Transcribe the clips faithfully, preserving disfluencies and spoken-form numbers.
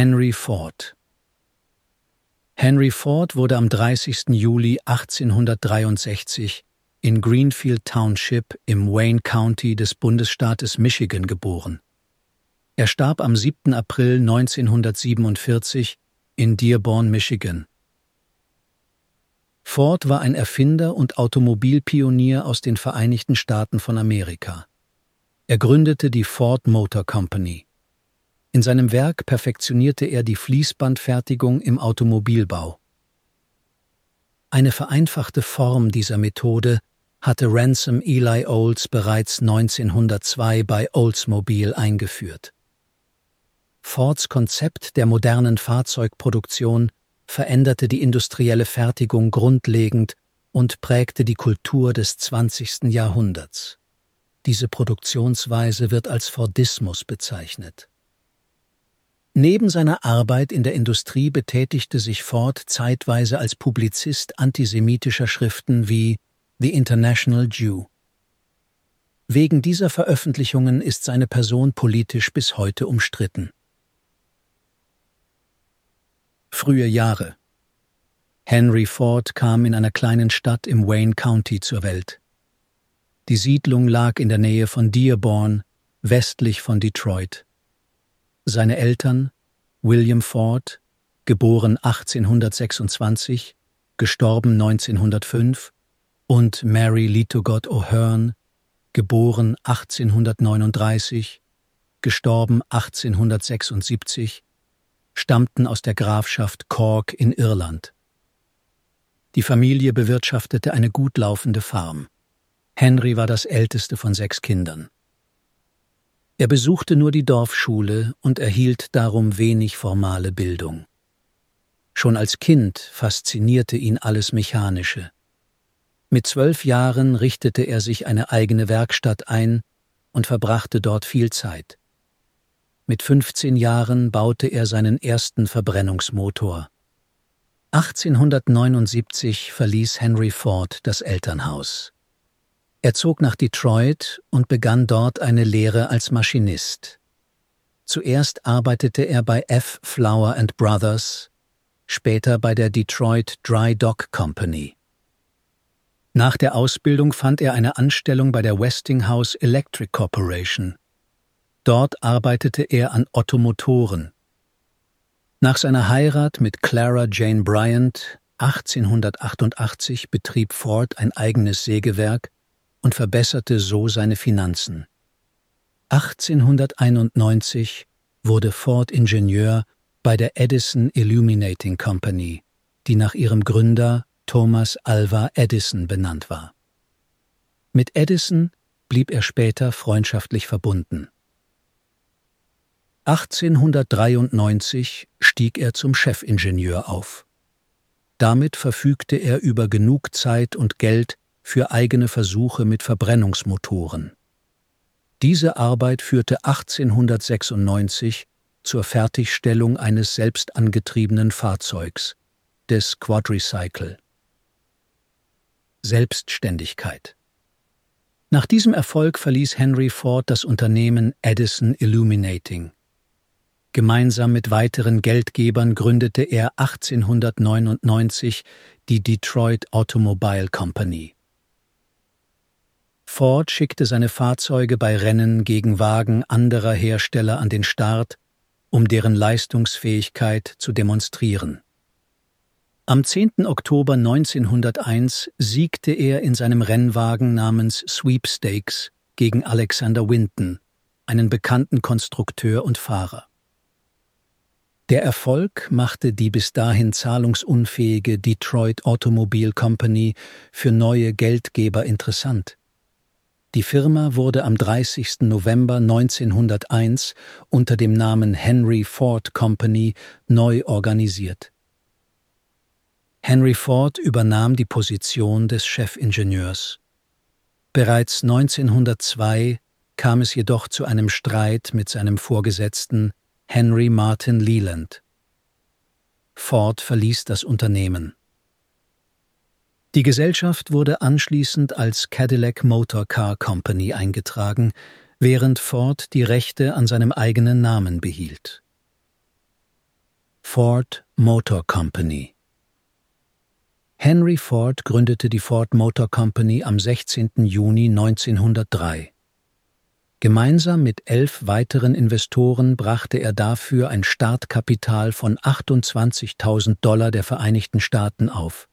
Henry Ford. Henry Ford wurde am dreißigsten Juli achtzehnhundertdreiundsechzig in Greenfield Township im Wayne County des Bundesstaates Michigan geboren. Er starb am siebten April neunzehnhundertsiebenundvierzig in Dearborn, Michigan. Ford war ein Erfinder und Automobilpionier aus den Vereinigten Staaten von Amerika. Er gründete die Ford Motor Company. In seinem Werk perfektionierte er die Fließbandfertigung im Automobilbau. Eine vereinfachte Form dieser Methode hatte Ransom Eli Olds bereits neunzehnhundertzwei bei Oldsmobile eingeführt. Fords Konzept der modernen Fahrzeugproduktion veränderte die industrielle Fertigung grundlegend und prägte die Kultur des zwanzigsten Jahrhunderts. Diese Produktionsweise wird als Fordismus bezeichnet. Neben seiner Arbeit in der Industrie betätigte sich Ford zeitweise als Publizist antisemitischer Schriften wie The International Jew. Wegen dieser Veröffentlichungen ist seine Person politisch bis heute umstritten. Frühe Jahre. Henry Ford kam in einer kleinen Stadt im Wayne County zur Welt. Die Siedlung lag in der Nähe von Dearborn, westlich von Detroit. Seine Eltern, William Ford, geboren achtzehnhundertsechsundzwanzig, gestorben neunzehnhundertfünf, und Mary Littogott O'Hearn, geboren achtzehnhundertneununddreißig, gestorben achtzehnhundertsechsundsiebzig, stammten aus der Grafschaft Cork in Irland. Die Familie bewirtschaftete eine gut laufende Farm. Henry war das älteste von sechs Kindern. Er besuchte nur die Dorfschule und erhielt darum wenig formale Bildung. Schon als Kind faszinierte ihn alles Mechanische. Mit zwölf Jahren richtete er sich eine eigene Werkstatt ein und verbrachte dort viel Zeit. Mit fünfzehn Jahren baute er seinen ersten Verbrennungsmotor. achtzehnhundertneunundsiebzig verließ Henry Ford das Elternhaus. Er zog nach Detroit und begann dort eine Lehre als Maschinist. Zuerst arbeitete er bei F. Flower and Brothers, später bei der Detroit Dry Dock Company. Nach der Ausbildung fand er eine Anstellung bei der Westinghouse Electric Corporation. Dort arbeitete er an Ottomotoren. Nach seiner Heirat mit Clara Jane Bryant achtzehnhundertachtundachtzig betrieb Ford ein eigenes Sägewerk und verbesserte so seine Finanzen. achtzehnhunderteinundneunzig wurde Ford Ingenieur bei der Edison Illuminating Company, die nach ihrem Gründer Thomas Alva Edison benannt war. Mit Edison blieb er später freundschaftlich verbunden. achtzehnhundertdreiundneunzig stieg er zum Chefingenieur auf. Damit verfügte er über genug Zeit und Geld für eigene Versuche mit Verbrennungsmotoren. Diese Arbeit führte achtzehnhundertsechsundneunzig zur Fertigstellung eines selbstangetriebenen Fahrzeugs, des Quadricycle. Selbstständigkeit. Nach diesem Erfolg verließ Henry Ford das Unternehmen Edison Illuminating. Gemeinsam mit weiteren Geldgebern gründete er achtzehnhundertneunundneunzig die Detroit Automobile Company. Ford schickte seine Fahrzeuge bei Rennen gegen Wagen anderer Hersteller an den Start, um deren Leistungsfähigkeit zu demonstrieren. Am zehnten Oktober neunzehnhunderteins siegte er in seinem Rennwagen namens Sweepstakes gegen Alexander Winton, einen bekannten Konstrukteur und Fahrer. Der Erfolg machte die bis dahin zahlungsunfähige Detroit Automobile Company für neue Geldgeber interessant. Die Firma wurde am dreißigsten November neunzehnhunderteins unter dem Namen Henry Ford Company neu organisiert. Henry Ford übernahm die Position des Chefingenieurs. Bereits neunzehnhundertzwei kam es jedoch zu einem Streit mit seinem Vorgesetzten Henry Martin Leland. Ford verließ das Unternehmen. Die Gesellschaft wurde anschließend als Cadillac Motor Car Company eingetragen, während Ford die Rechte an seinem eigenen Namen behielt. Ford Motor Company. Henry Ford gründete die Ford Motor Company am sechzehnten Juni neunzehnhundertdrei. Gemeinsam mit elf weiteren Investoren brachte er dafür ein Startkapital von achtundzwanzigtausend Dollar der Vereinigten Staaten auf.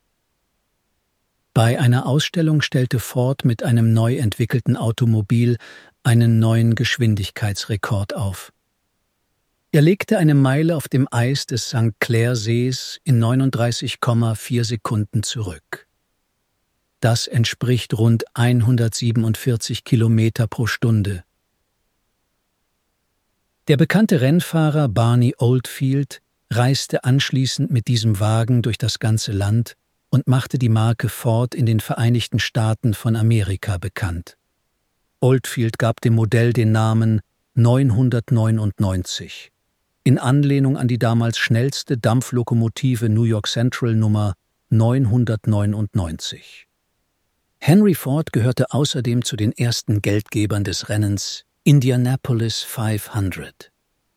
Bei einer Ausstellung stellte Ford mit einem neu entwickelten Automobil einen neuen Geschwindigkeitsrekord auf. Er legte eine Meile auf dem Eis des Sankt Clair-Sees in neununddreißig Komma vier Sekunden zurück. Das entspricht rund hundertsiebenundvierzig Kilometer pro Stunde. Der bekannte Rennfahrer Barney Oldfield reiste anschließend mit diesem Wagen durch das ganze Land und machte die Marke Ford in den Vereinigten Staaten von Amerika bekannt. Oldfield gab dem Modell den Namen neunhundertneunundneunzig, in Anlehnung an die damals schnellste Dampflokomotive New York Central Nummer neunhundertneunundneunzig. Henry Ford gehörte außerdem zu den ersten Geldgebern des Rennens Indianapolis fünfhundert.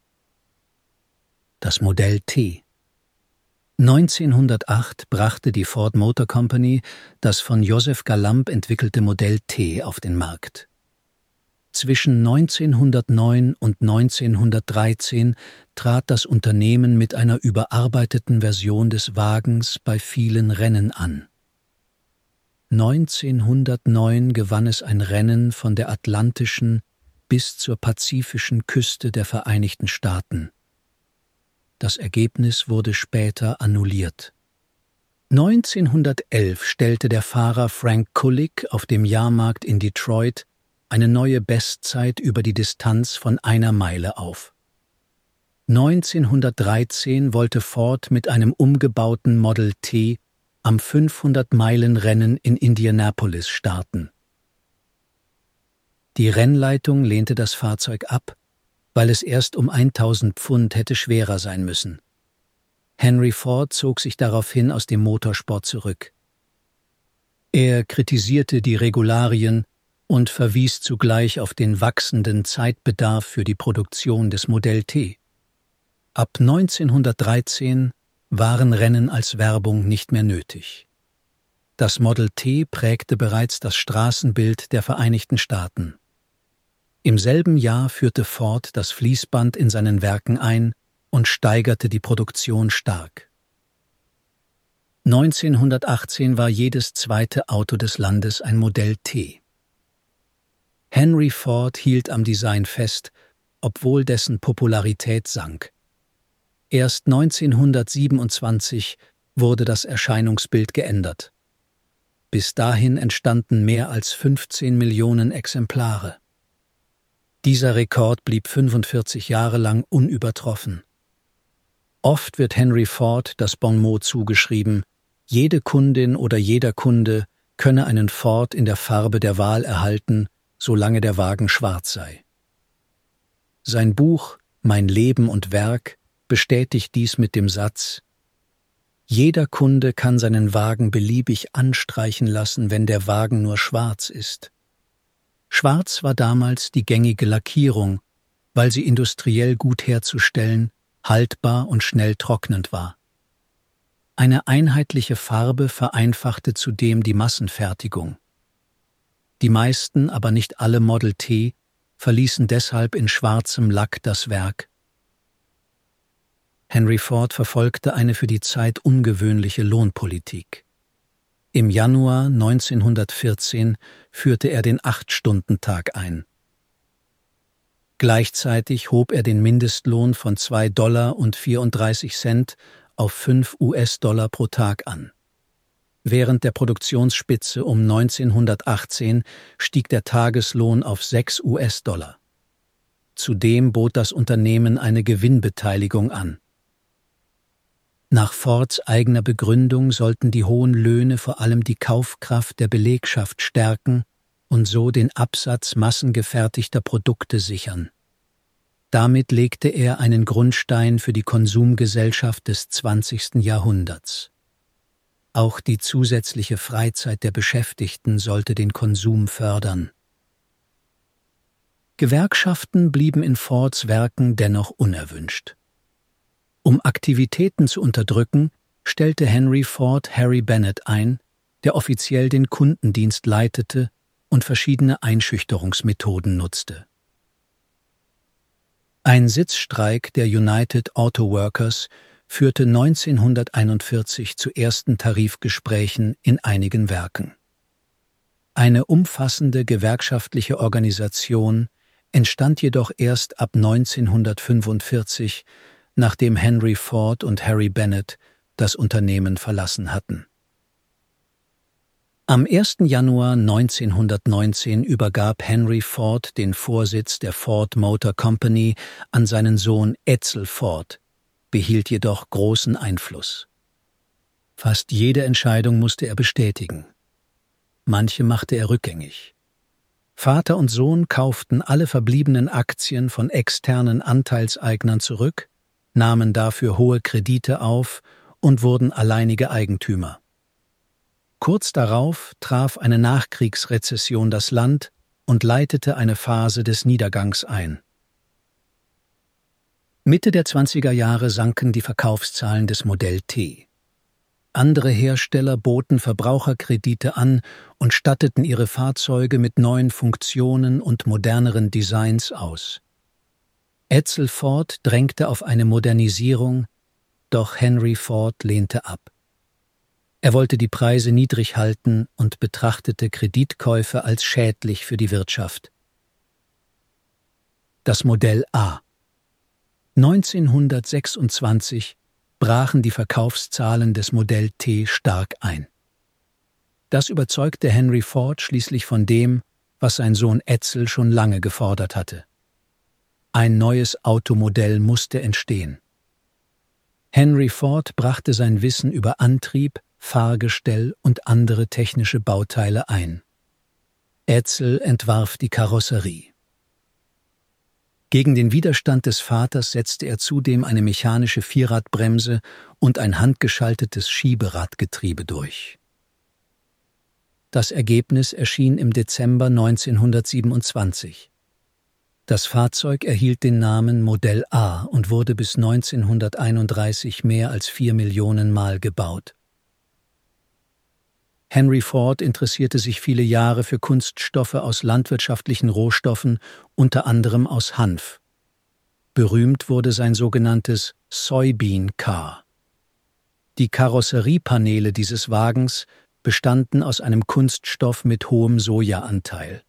Das Modell T. neunzehnhundertacht brachte die Ford Motor Company das von Joseph Galamb entwickelte Modell T auf den Markt. Zwischen neunzehnhundertneun und neunzehnhundertdreizehn trat das Unternehmen mit einer überarbeiteten Version des Wagens bei vielen Rennen an. neunzehnhundertneun gewann es ein Rennen von der atlantischen bis zur pazifischen Küste der Vereinigten Staaten. Das Ergebnis wurde später annulliert. neunzehnhundertelf stellte der Fahrer Frank Kulick auf dem Jahrmarkt in Detroit eine neue Bestzeit über die Distanz von einer Meile auf. neunzehnhundertdreizehn wollte Ford mit einem umgebauten Model T am fünfhundert-Meilen-Rennen in Indianapolis starten. Die Rennleitung lehnte das Fahrzeug ab, weil es erst um tausend Pfund hätte schwerer sein müssen. Henry Ford zog sich daraufhin aus dem Motorsport zurück. Er kritisierte die Regularien und verwies zugleich auf den wachsenden Zeitbedarf für die Produktion des Modell T. Ab neunzehnhundertdreizehn waren Rennen als Werbung nicht mehr nötig. Das Model T prägte bereits das Straßenbild der Vereinigten Staaten. Im selben Jahr führte Ford das Fließband in seinen Werken ein und steigerte die Produktion stark. neunzehnhundertachtzehn war jedes zweite Auto des Landes ein Modell T. Henry Ford hielt am Design fest, obwohl dessen Popularität sank. Erst neunzehnhundertsiebenundzwanzig wurde das Erscheinungsbild geändert. Bis dahin entstanden mehr als fünfzehn Millionen Exemplare. Dieser Rekord blieb fünfundvierzig Jahre lang unübertroffen. Oft wird Henry Ford das Bonmot zugeschrieben, jede Kundin oder jeder Kunde könne einen Ford in der Farbe der Wahl erhalten, solange der Wagen schwarz sei. Sein Buch »Mein Leben und Werk« bestätigt dies mit dem Satz: Jeder Kunde kann seinen Wagen beliebig anstreichen lassen, wenn der Wagen nur schwarz ist. Schwarz war damals die gängige Lackierung, weil sie industriell gut herzustellen, haltbar und schnell trocknend war. Eine einheitliche Farbe vereinfachte zudem die Massenfertigung. Die meisten, aber nicht alle Model T verließen deshalb in schwarzem Lack das Werk. Henry Ford verfolgte eine für die Zeit ungewöhnliche Lohnpolitik. Im Januar neunzehnhundertvierzehn führte er den Acht-Stunden-Tag ein. Gleichzeitig hob er den Mindestlohn von zwei Dollar und vierunddreißig Cent auf fünf US-Dollar pro Tag an. Während der Produktionsspitze um neunzehnhundertachtzehn stieg der Tageslohn auf sechs US-Dollar. Zudem bot das Unternehmen eine Gewinnbeteiligung an. Nach Fords eigener Begründung sollten die hohen Löhne vor allem die Kaufkraft der Belegschaft stärken und so den Absatz massengefertigter Produkte sichern. Damit legte er einen Grundstein für die Konsumgesellschaft des zwanzigsten Jahrhunderts. Auch die zusätzliche Freizeit der Beschäftigten sollte den Konsum fördern. Gewerkschaften blieben in Fords Werken dennoch unerwünscht. Um Aktivitäten zu unterdrücken, stellte Henry Ford Harry Bennett ein, der offiziell den Kundendienst leitete und verschiedene Einschüchterungsmethoden nutzte. Ein Sitzstreik der United Auto Workers führte neunzehnhunderteinundvierzig zu ersten Tarifgesprächen in einigen Werken. Eine umfassende gewerkschaftliche Organisation entstand jedoch erst ab neunzehnhundertfünfundvierzig, nachdem Henry Ford und Harry Bennett das Unternehmen verlassen hatten. Am ersten Januar neunzehnhundertneunzehn übergab Henry Ford den Vorsitz der Ford Motor Company an seinen Sohn Edsel Ford, behielt jedoch großen Einfluss. Fast jede Entscheidung musste er bestätigen. Manche machte er rückgängig. Vater und Sohn kauften alle verbliebenen Aktien von externen Anteilseignern zurück, nahmen dafür hohe Kredite auf und wurden alleinige Eigentümer. Kurz darauf traf eine Nachkriegsrezession das Land und leitete eine Phase des Niedergangs ein. Mitte der zwanziger Jahre sanken die Verkaufszahlen des Modell T. Andere Hersteller boten Verbraucherkredite an und statteten ihre Fahrzeuge mit neuen Funktionen und moderneren Designs aus. Edsel Ford drängte auf eine Modernisierung, doch Henry Ford lehnte ab. Er wollte die Preise niedrig halten und betrachtete Kreditkäufe als schädlich für die Wirtschaft. Das Modell A. neunzehnhundertsechsundzwanzig brachen die Verkaufszahlen des Modell T stark ein. Das überzeugte Henry Ford schließlich von dem, was sein Sohn Edsel schon lange gefordert hatte. Ein neues Automodell musste entstehen. Henry Ford brachte sein Wissen über Antrieb, Fahrgestell und andere technische Bauteile ein. Edsel entwarf die Karosserie. Gegen den Widerstand des Vaters setzte er zudem eine mechanische Vierradbremse und ein handgeschaltetes Schieberadgetriebe durch. Das Ergebnis erschien im Dezember neunzehnhundertsiebenundzwanzig. Das Fahrzeug erhielt den Namen Modell A und wurde bis neunzehnhunderteinunddreißig mehr als vier Millionen Mal gebaut. Henry Ford interessierte sich viele Jahre für Kunststoffe aus landwirtschaftlichen Rohstoffen, unter anderem aus Hanf. Berühmt wurde sein sogenanntes Soybean Car. Die Karosseriepaneele dieses Wagens bestanden aus einem Kunststoff mit hohem Sojaanteil.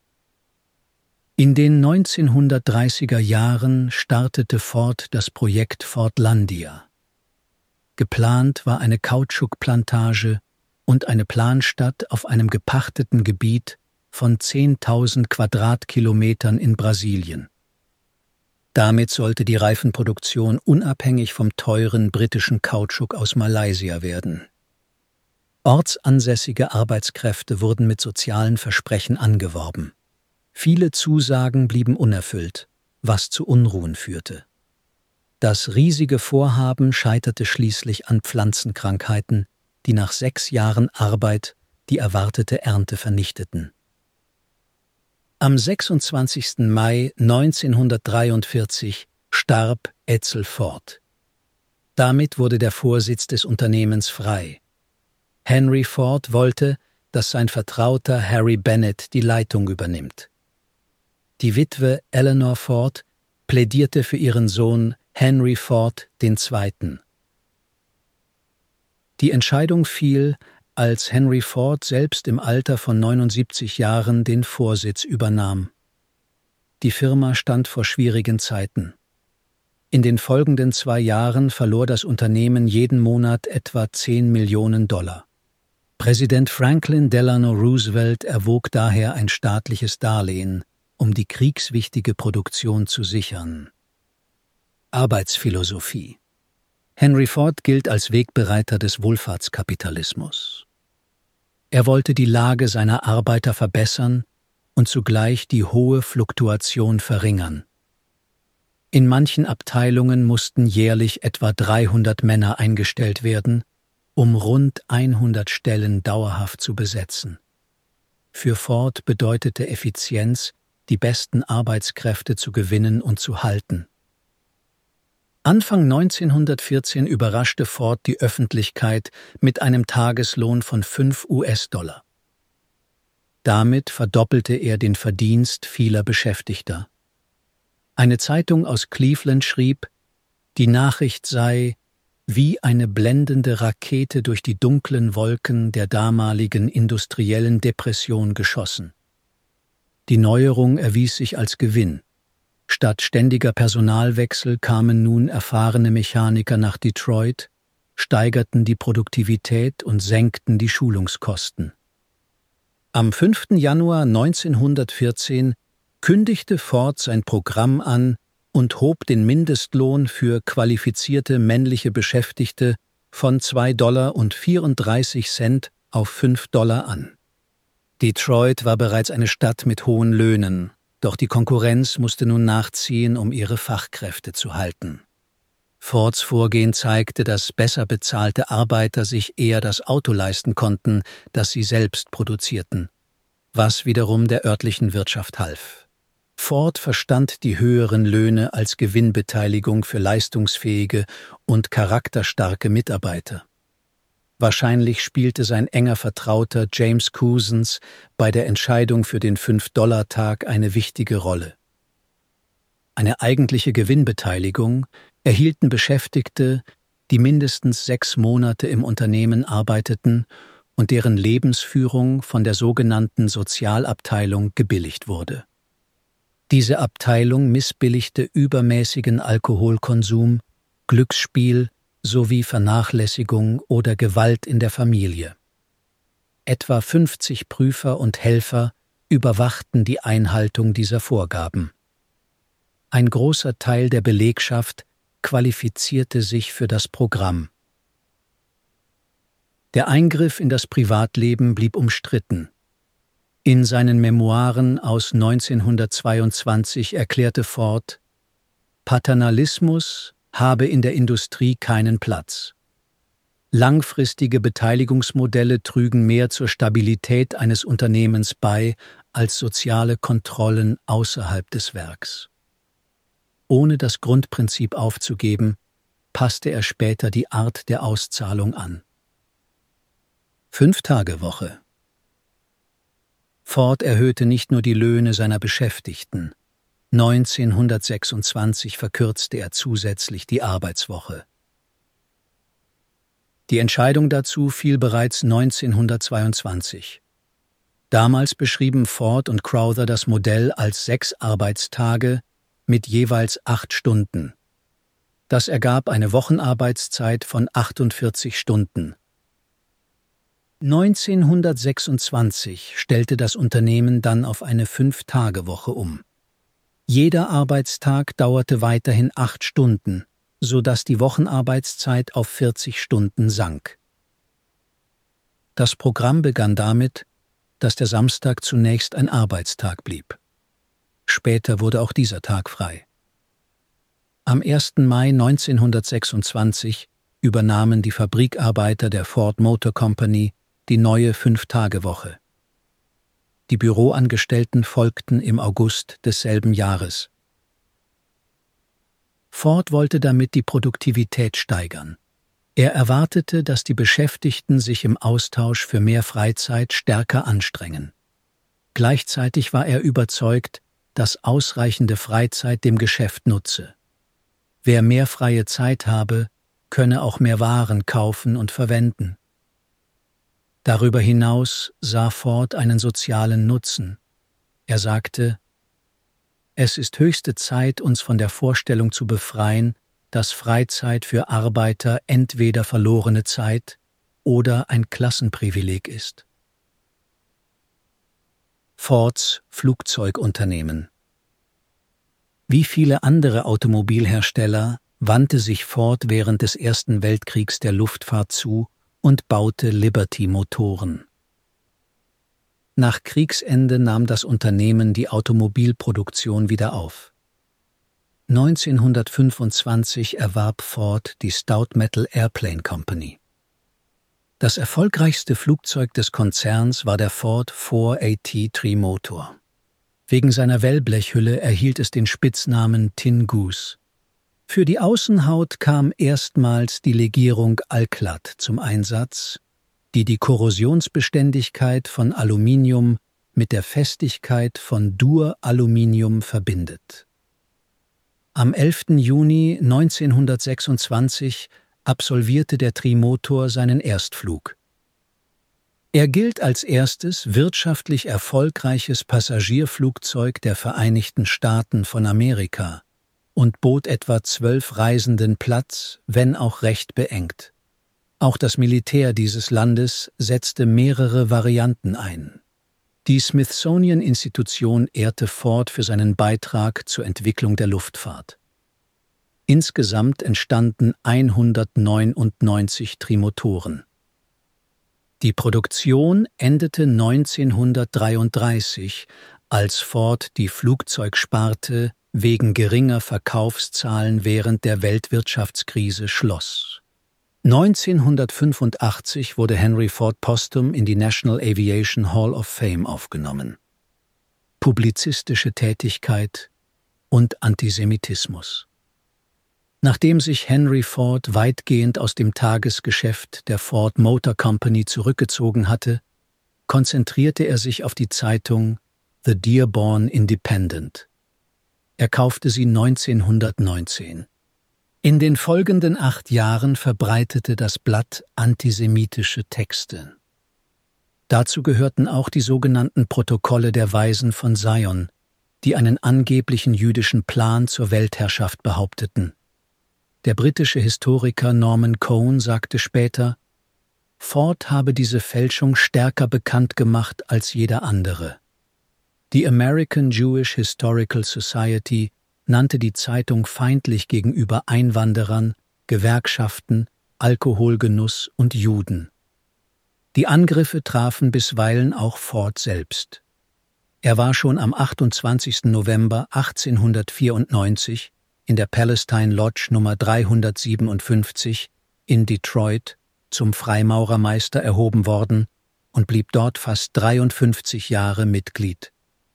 In den neunzehnhundertdreißiger Jahren startete Ford das Projekt Fordlandia. Geplant war eine Kautschukplantage und eine Planstadt auf einem gepachteten Gebiet von zehntausend Quadratkilometern in Brasilien. Damit sollte die Reifenproduktion unabhängig vom teuren britischen Kautschuk aus Malaysia werden. Ortsansässige Arbeitskräfte wurden mit sozialen Versprechen angeworben. Viele Zusagen blieben unerfüllt, was zu Unruhen führte. Das riesige Vorhaben scheiterte schließlich an Pflanzenkrankheiten, die nach sechs Jahren Arbeit die erwartete Ernte vernichteten. Am sechsundzwanzigsten Mai neunzehnhundertdreiundvierzig starb Edsel Ford. Damit wurde der Vorsitz des Unternehmens frei. Henry Ford wollte, dass sein Vertrauter Harry Bennett die Leitung übernimmt. Die Witwe Eleanor Ford plädierte für ihren Sohn Henry Ford der Zweite. Die Entscheidung fiel, als Henry Ford selbst im Alter von neunundsiebzig Jahren den Vorsitz übernahm. Die Firma stand vor schwierigen Zeiten. In den folgenden zwei Jahren verlor das Unternehmen jeden Monat etwa zehn Millionen Dollar. Präsident Franklin Delano Roosevelt erwog daher ein staatliches Darlehen, um die kriegswichtige Produktion zu sichern. Arbeitsphilosophie. Henry Ford gilt als Wegbereiter des Wohlfahrtskapitalismus. Er wollte die Lage seiner Arbeiter verbessern und zugleich die hohe Fluktuation verringern. In manchen Abteilungen mussten jährlich etwa dreihundert Männer eingestellt werden, um rund hundert Stellen dauerhaft zu besetzen. Für Ford bedeutete Effizienz, die besten Arbeitskräfte zu gewinnen und zu halten. Anfang neunzehnhundertvierzehn überraschte Ford die Öffentlichkeit mit einem Tageslohn von fünf US-Dollar. Damit verdoppelte er den Verdienst vieler Beschäftigter. Eine Zeitung aus Cleveland schrieb, die Nachricht sei wie eine blendende Rakete durch die dunklen Wolken der damaligen industriellen Depression geschossen. Die Neuerung erwies sich als Gewinn. Statt ständiger Personalwechsel kamen nun erfahrene Mechaniker nach Detroit, steigerten die Produktivität und senkten die Schulungskosten. Am fünften Januar neunzehnhundertvierzehn kündigte Ford sein Programm an und hob den Mindestlohn für qualifizierte männliche Beschäftigte von zwei Dollar und vierunddreißig Cent auf fünf Dollar an. Detroit war bereits eine Stadt mit hohen Löhnen, doch die Konkurrenz musste nun nachziehen, um ihre Fachkräfte zu halten. Fords Vorgehen zeigte, dass besser bezahlte Arbeiter sich eher das Auto leisten konnten, das sie selbst produzierten, was wiederum der örtlichen Wirtschaft half. Ford verstand die höheren Löhne als Gewinnbeteiligung für leistungsfähige und charakterstarke Mitarbeiter. Wahrscheinlich spielte sein enger Vertrauter James Couzens bei der Entscheidung für den fünf-Dollar-Tag eine wichtige Rolle. Eine eigentliche Gewinnbeteiligung erhielten Beschäftigte, die mindestens sechs Monate im Unternehmen arbeiteten und deren Lebensführung von der sogenannten Sozialabteilung gebilligt wurde. Diese Abteilung missbilligte übermäßigen Alkoholkonsum, Glücksspiel sowie Vernachlässigung oder Gewalt in der Familie. Etwa fünfzig Prüfer und Helfer überwachten die Einhaltung dieser Vorgaben. Ein großer Teil der Belegschaft qualifizierte sich für das Programm. Der Eingriff in das Privatleben blieb umstritten. In seinen Memoiren aus neunzehnhundertzweiundzwanzig erklärte Ford, Paternalismus habe in der Industrie keinen Platz. Langfristige Beteiligungsmodelle trügen mehr zur Stabilität eines Unternehmens bei als soziale Kontrollen außerhalb des Werks. Ohne das Grundprinzip aufzugeben, passte er später die Art der Auszahlung an. Fünf-Tage-Woche. Ford erhöhte nicht nur die Löhne seiner Beschäftigten. neunzehnhundertsechsundzwanzig verkürzte er zusätzlich die Arbeitswoche. Die Entscheidung dazu fiel bereits neunzehnhundertzweiundzwanzig. Damals beschrieben Ford und Crowther das Modell als sechs Arbeitstage mit jeweils acht Stunden. Das ergab eine Wochenarbeitszeit von achtundvierzig Stunden. neunzehnhundertsechsundzwanzig stellte das Unternehmen dann auf eine Fünf-Tage-Woche um. Jeder Arbeitstag dauerte weiterhin acht Stunden, sodass die Wochenarbeitszeit auf vierzig Stunden sank. Das Programm begann damit, dass der Samstag zunächst ein Arbeitstag blieb. Später wurde auch dieser Tag frei. Am ersten Mai neunzehnhundertsechsundzwanzig übernahmen die Fabrikarbeiter der Ford Motor Company die neue Fünf-Tage-Woche. Die Büroangestellten folgten im August desselben Jahres. Ford wollte damit die Produktivität steigern. Er erwartete, dass die Beschäftigten sich im Austausch für mehr Freizeit stärker anstrengen. Gleichzeitig war er überzeugt, dass ausreichende Freizeit dem Geschäft nutze. Wer mehr freie Zeit habe, könne auch mehr Waren kaufen und verwenden. Darüber hinaus sah Ford einen sozialen Nutzen. Er sagte, es ist höchste Zeit, uns von der Vorstellung zu befreien, dass Freizeit für Arbeiter entweder verlorene Zeit oder ein Klassenprivileg ist. Fords Flugzeugunternehmen. Wie viele andere Automobilhersteller wandte sich Ford während des Ersten Weltkriegs der Luftfahrt zu und baute Liberty-Motoren. Nach Kriegsende nahm das Unternehmen die Automobilproduktion wieder auf. neunzehnhundertfünfundzwanzig erwarb Ford die Stout Metal Airplane Company. Das erfolgreichste Flugzeug des Konzerns war der Ford vier A T Trimotor. Wegen seiner Wellblechhülle erhielt es den Spitznamen Tin Goose. Für die Außenhaut kam erstmals die Legierung Alclad zum Einsatz, die die Korrosionsbeständigkeit von Aluminium mit der Festigkeit von Duraluminium verbindet. Am elften Juni neunzehnhundertsechsundzwanzig absolvierte der Trimotor seinen Erstflug. Er gilt als erstes wirtschaftlich erfolgreiches Passagierflugzeug der Vereinigten Staaten von Amerika und bot etwa zwölf Reisenden Platz, wenn auch recht beengt. Auch das Militär dieses Landes setzte mehrere Varianten ein. Die Smithsonian-Institution ehrte Ford für seinen Beitrag zur Entwicklung der Luftfahrt. Insgesamt entstanden hundertneunundneunzig Trimotoren. Die Produktion endete neunzehnhundertdreiunddreißig, als Ford die Flugzeugsparte wegen geringer Verkaufszahlen während der Weltwirtschaftskrise schloss. neunzehnhundertfünfundachtzig wurde Henry Ford posthum in die National Aviation Hall of Fame aufgenommen. Publizistische Tätigkeit und Antisemitismus. Nachdem sich Henry Ford weitgehend aus dem Tagesgeschäft der Ford Motor Company zurückgezogen hatte, konzentrierte er sich auf die Zeitung The Dearborn Independent. Er kaufte sie neunzehnhundertneunzehn. In den folgenden acht Jahren verbreitete das Blatt antisemitische Texte. Dazu gehörten auch die sogenannten Protokolle der Weisen von Zion, die einen angeblichen jüdischen Plan zur Weltherrschaft behaupteten. Der britische Historiker Norman Cohn sagte später, Ford habe diese Fälschung stärker bekannt gemacht als jeder andere. Die American Jewish Historical Society nannte die Zeitung feindlich gegenüber Einwanderern, Gewerkschaften, Alkoholgenuss und Juden. Die Angriffe trafen bisweilen auch Ford selbst. Er war schon am achtundzwanzigsten November achtzehnhundertvierundneunzig in der Palestine Lodge Nummer dreihundertsiebenundfünfzig in Detroit zum Freimaurermeister erhoben worden und blieb dort fast dreiundfünfzig Jahre Mitglied.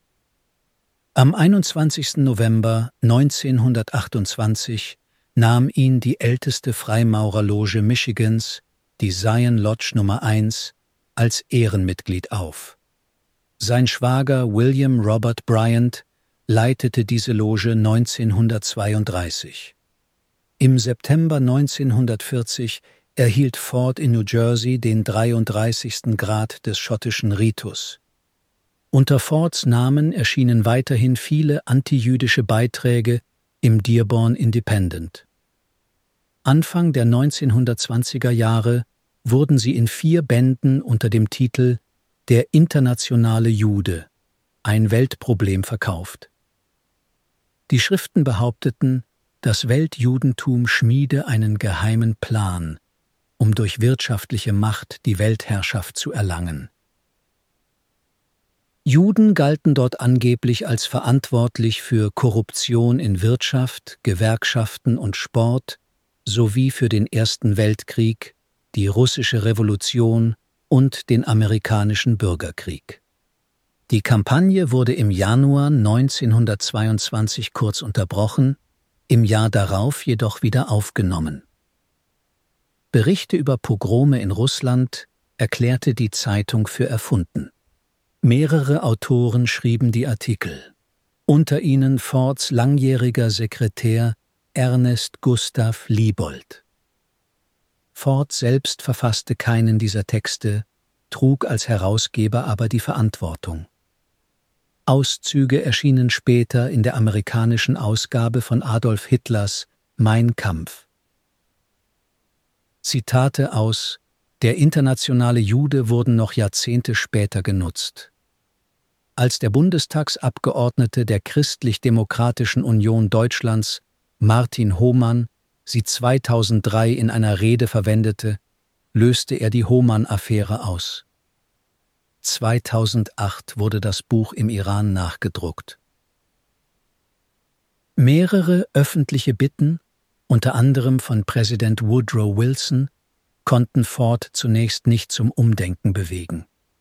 Am einundzwanzigsten November neunzehnhundertachtundzwanzig nahm ihn die älteste Freimaurerloge Michigans, die Zion Lodge Nummer eins, als Ehrenmitglied auf. Sein Schwager William Robert Bryant leitete diese Loge neunzehnhundertzweiunddreißig. Im September neunzehnhundertvierzig erhielt Ford in New Jersey den dreiunddreißigsten Grad des schottischen Ritus. Unter Fords Namen erschienen weiterhin viele antijüdische Beiträge im Dearborn Independent. Anfang der neunzehnhundertzwanziger Jahre wurden sie in vier Bänden unter dem Titel »Der internationale Jude – ein Weltproblem« verkauft. Die Schriften behaupteten, das Weltjudentum schmiede einen geheimen Plan, um durch wirtschaftliche Macht die Weltherrschaft zu erlangen. Juden galten dort angeblich als verantwortlich für Korruption in Wirtschaft, Gewerkschaften und Sport sowie für den Ersten Weltkrieg, die Russische Revolution und den Amerikanischen Bürgerkrieg. Die Kampagne wurde im Januar neunzehnhundertzweiundzwanzig kurz unterbrochen, im Jahr darauf jedoch wieder aufgenommen. Berichte über Pogrome in Russland erklärte die Zeitung für erfunden. Mehrere Autoren schrieben die Artikel, unter ihnen Fords langjähriger Sekretär Ernest Gustav Liebold. Ford selbst verfasste keinen dieser Texte, trug als Herausgeber aber die Verantwortung. Auszüge erschienen später in der amerikanischen Ausgabe von Adolf Hitlers Mein Kampf. Zitate aus Der internationale Jude wurden noch Jahrzehnte später genutzt. Als der Bundestagsabgeordnete der Christlich-Demokratischen Union Deutschlands, Martin Hohmann, sie zweitausenddrei in einer Rede verwendete, löste er die Hohmann-Affäre aus. zweitausendacht wurde das Buch im Iran nachgedruckt. Mehrere öffentliche Bitten, unter anderem von Präsident Woodrow Wilson, konnten Ford zunächst nicht zum Umdenken bewegen.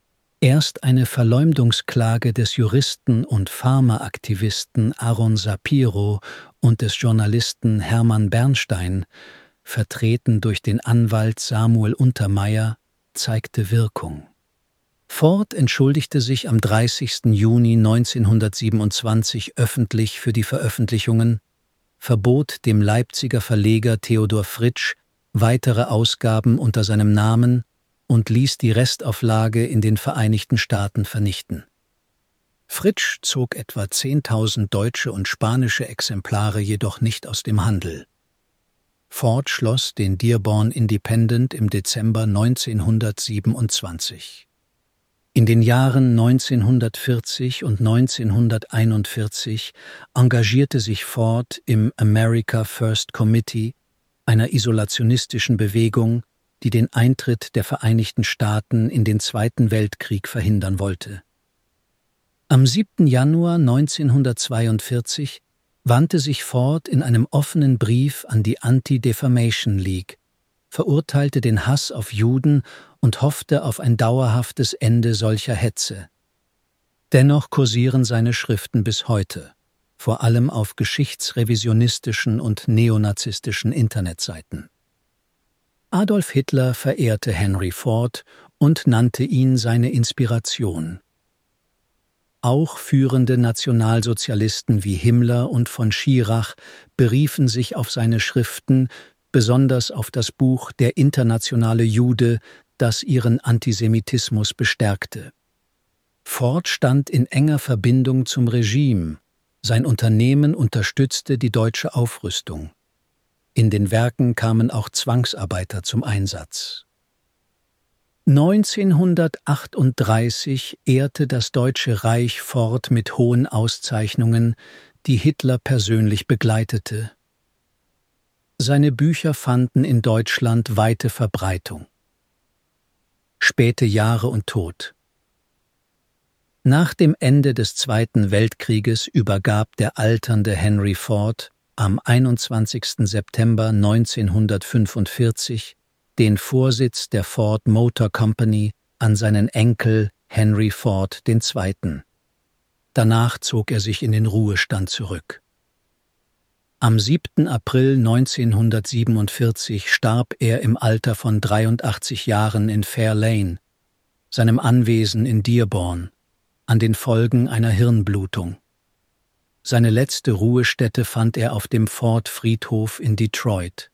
Erst eine Verleumdungsklage des Juristen und Pharmaaktivisten Aaron Shapiro und des Journalisten Hermann Bernstein, vertreten durch den Anwalt Samuel Untermaier, zeigte Wirkung. Ford entschuldigte sich am dreißigsten Juni neunzehnhundertsiebenundzwanzig öffentlich für die Veröffentlichungen, verbot dem Leipziger Verleger Theodor Fritsch weitere Ausgaben unter seinem Namen und ließ die Restauflage in den Vereinigten Staaten vernichten. Fritsch zog etwa zehntausend deutsche und spanische Exemplare jedoch nicht aus dem Handel. Ford schloss den Dearborn Independent im Dezember neunzehnhundertsiebenundzwanzig. In den Jahren neunzehnhundertvierzig und neunzehnhunderteinundvierzig engagierte sich Ford im America First Committee, einer isolationistischen Bewegung, die den Eintritt der Vereinigten Staaten in den Zweiten Weltkrieg verhindern wollte. Am siebten Januar neunzehnhundertzweiundvierzig wandte sich Ford in einem offenen Brief an die Anti-Defamation League, verurteilte den Hass auf Juden und hoffte auf ein dauerhaftes Ende solcher Hetze. Dennoch kursieren seine Schriften bis heute, vor allem auf geschichtsrevisionistischen und neonazistischen Internetseiten. Adolf Hitler verehrte Henry Ford und nannte ihn seine Inspiration. Auch führende Nationalsozialisten wie Himmler und von Schirach beriefen sich auf seine Schriften, besonders auf das Buch Der internationale Jude, das ihren Antisemitismus bestärkte. Ford stand in enger Verbindung zum Regime. Sein Unternehmen unterstützte die deutsche Aufrüstung. In den Werken kamen auch Zwangsarbeiter zum Einsatz. neunzehnhundertachtunddreißig ehrte das Deutsche Reich Ford mit hohen Auszeichnungen, die Hitler persönlich begleitete. Seine Bücher fanden in Deutschland weite Verbreitung. Späte Jahre und Tod. Nach dem Ende des Zweiten Weltkrieges übergab der alternde Henry Ford am einundzwanzigsten September neunzehnhundertfünfundvierzig den Vorsitz der Ford Motor Company an seinen Enkel Henry Ford der Zweite. Danach zog er sich in den Ruhestand zurück. Am siebten April neunzehnhundertsiebenundvierzig starb er im Alter von dreiundachtzig Jahren in Fair Lane, seinem Anwesen in Dearborn, an den Folgen einer Hirnblutung. Seine letzte Ruhestätte fand er auf dem Ford-Friedhof in Detroit.